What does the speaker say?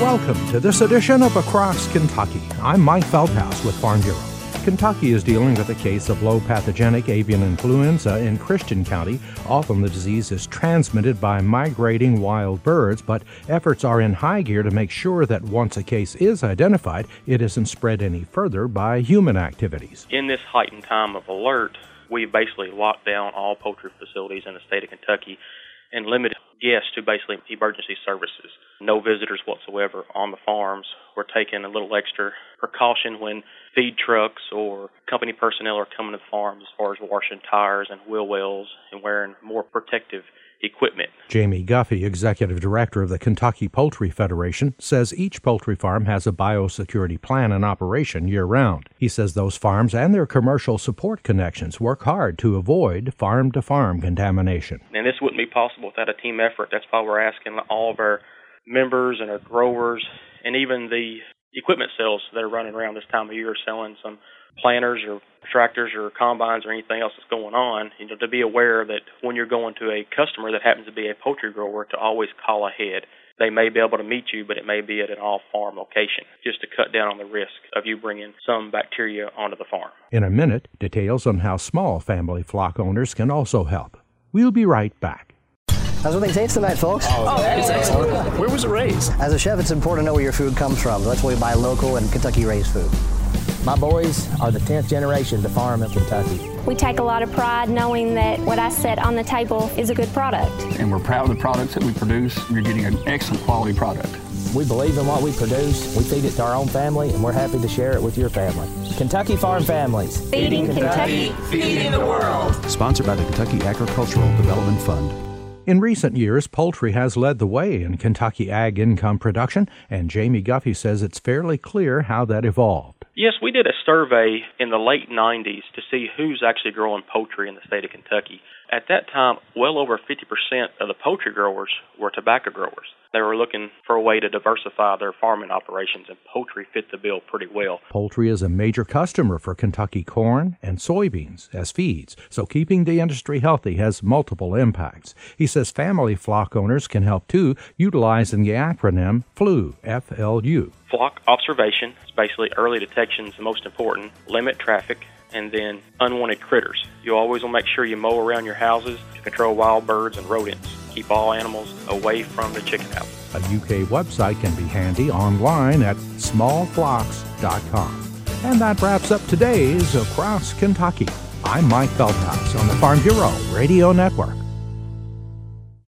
Welcome to this edition of Across Kentucky. I'm Mike Feldhaus with Farm Bureau. Kentucky is dealing with a case of low pathogenic avian influenza in Christian County. Often the disease is transmitted by migrating wild birds, but efforts are in high gear to make sure that once a case is identified, it isn't spread any further by human activities. In this heightened time of alert, we basically locked down all poultry facilities in the state of Kentucky and limited guests to basically emergency services. No visitors whatsoever on the farms. We're taking a little extra precaution when feed trucks or company personnel are coming to the farms as far as washing tires and wheel wells and wearing more protective equipment. Jamie Guffey, Executive Director of the Kentucky Poultry Federation, says each poultry farm has a biosecurity plan in operation year-round. He says those farms and their commercial support connections work hard to avoid farm-to-farm contamination. And this wouldn't be possible without a team effort. That's why we're asking all of our members and our growers and even the equipment sales that are running around this time of year selling some planters or tractors or combines or anything else that's going on, to be aware that when you're going to a customer that happens to be a poultry grower, to always call ahead. They may be able to meet you, but it may be at an off-farm location, just to cut down on the risk of you bringing some bacteria onto the farm. In a minute, details on how small family flock owners can also help. We'll be right back. How's everything taste tonight, folks? It's excellent. Where was it raised? As a chef, it's important to know where your food comes from. That's why we buy local and Kentucky-raised food. My boys are the 10th generation to farm in Kentucky. We take a lot of pride knowing that what I set on the table is a good product. And we're proud of the products that we produce. You're getting an excellent quality product. We believe in what we produce. We feed it to our own family, and we're happy to share it with your family. Kentucky Farm Families. Feeding Kentucky, feeding the world. Sponsored by the Kentucky Agricultural Development Fund. In recent years, poultry has led the way in Kentucky ag income production, and Jamie Guffey says it's fairly clear how that evolved. Yes, we did a survey in the late 90s to see who's actually growing poultry in the state of Kentucky. At that time, well over 50% of the poultry growers were tobacco growers. They were looking for a way to diversify their farming operations, and poultry fit the bill pretty well. Poultry is a major customer for Kentucky corn and soybeans as feeds, so keeping the industry healthy has multiple impacts. He says family flock owners can help too, utilizing the acronym FLU, F-L-U. Flock observation is basically early detection is the most important. Limit traffic, and then unwanted critters. You always will make sure you mow around your houses to control wild birds and rodents. Keep all animals away from the chicken house. A UK website can be handy online at smallflocks.com. And that wraps up today's Across Kentucky. I'm Mike Feldhaus on the Farm Bureau Radio Network.